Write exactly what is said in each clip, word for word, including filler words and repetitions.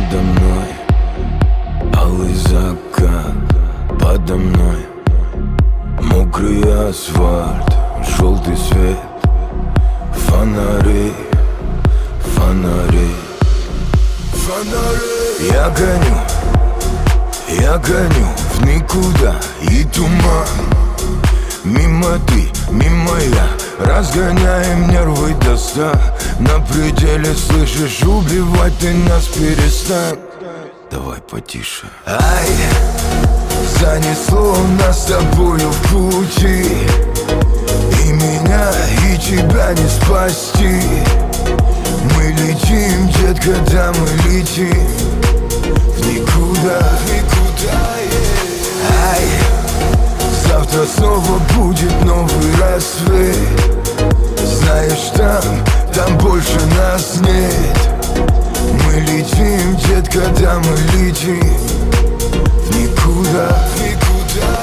Надо мной алый закат, подо мной мокрый асфальт, желтый свет, фонари, фонари, фонари. Я гоню, я гоню в никуда и туман. Мимо ты, мимо я, разгоняем нервы до ста. На пределе, слышишь, убивать ты нас перестань. Давай потише. Ай, занесло нас с тобою в пути, и меня, и тебя не спасти. Мы летим, детка, да мы летим в никуда, в никуда, yeah. Ай, завтра снова будет новый рассвет. Знаешь, там, там больше нас нет. Мы летим, детка, да мы летим в никуда, в никуда,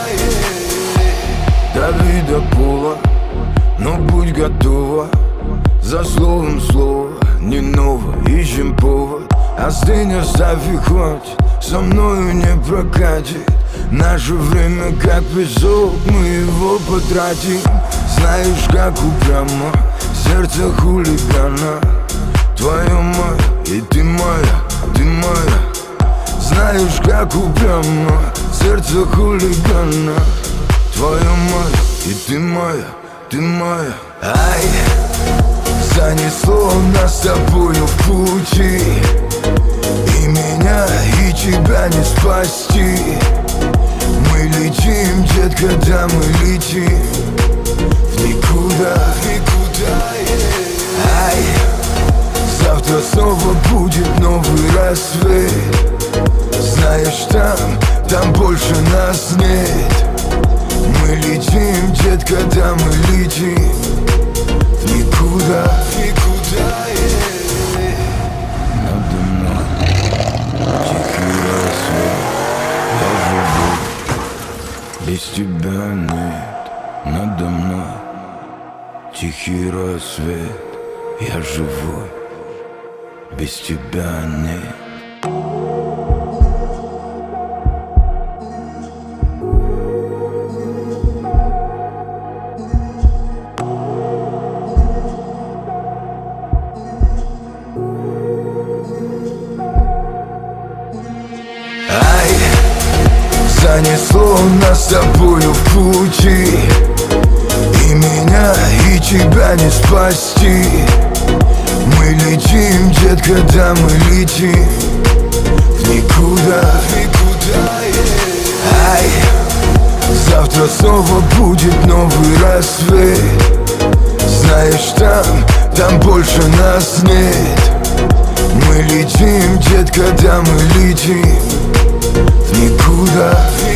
yeah. Дави до пола, но будь готова. За словом слово, не ново, ищем повод. Остынь, оставь и хватит, со мною не прокатит. Наше время как песок, мы его потратим. Знаешь, как упрямо сердце хулигана. Твое мое, и ты моя, ты моя. Знаешь, как упрямо сердце хулигана. Твое мое, и ты моя, ты моя. Ай, занесло нас с тобою в пути, и меня, и тебя не спасти. Мы летим, детка, да мы летим в никуда, в никуда, yeah. Ай, завтра снова будет новый рассвет. Знаешь, там, там больше нас нет. Мы летим, детка, да мы летим в никуда, в никуда, yeah. Надо мной тихий рассвет. Я живу, без тебя нет. Надо мной тихий рассвет. Я живой, без тебя нет. Ай, занесло нас с тобою в пути, и меня, и тебя не спасти. Мы летим, детка, да мы летим в никуда, в никуда, yeah. Ай, завтра снова будет новый рассвет. Знаешь, там, там больше нас нет. Мы летим, детка, да мы летим в никуда.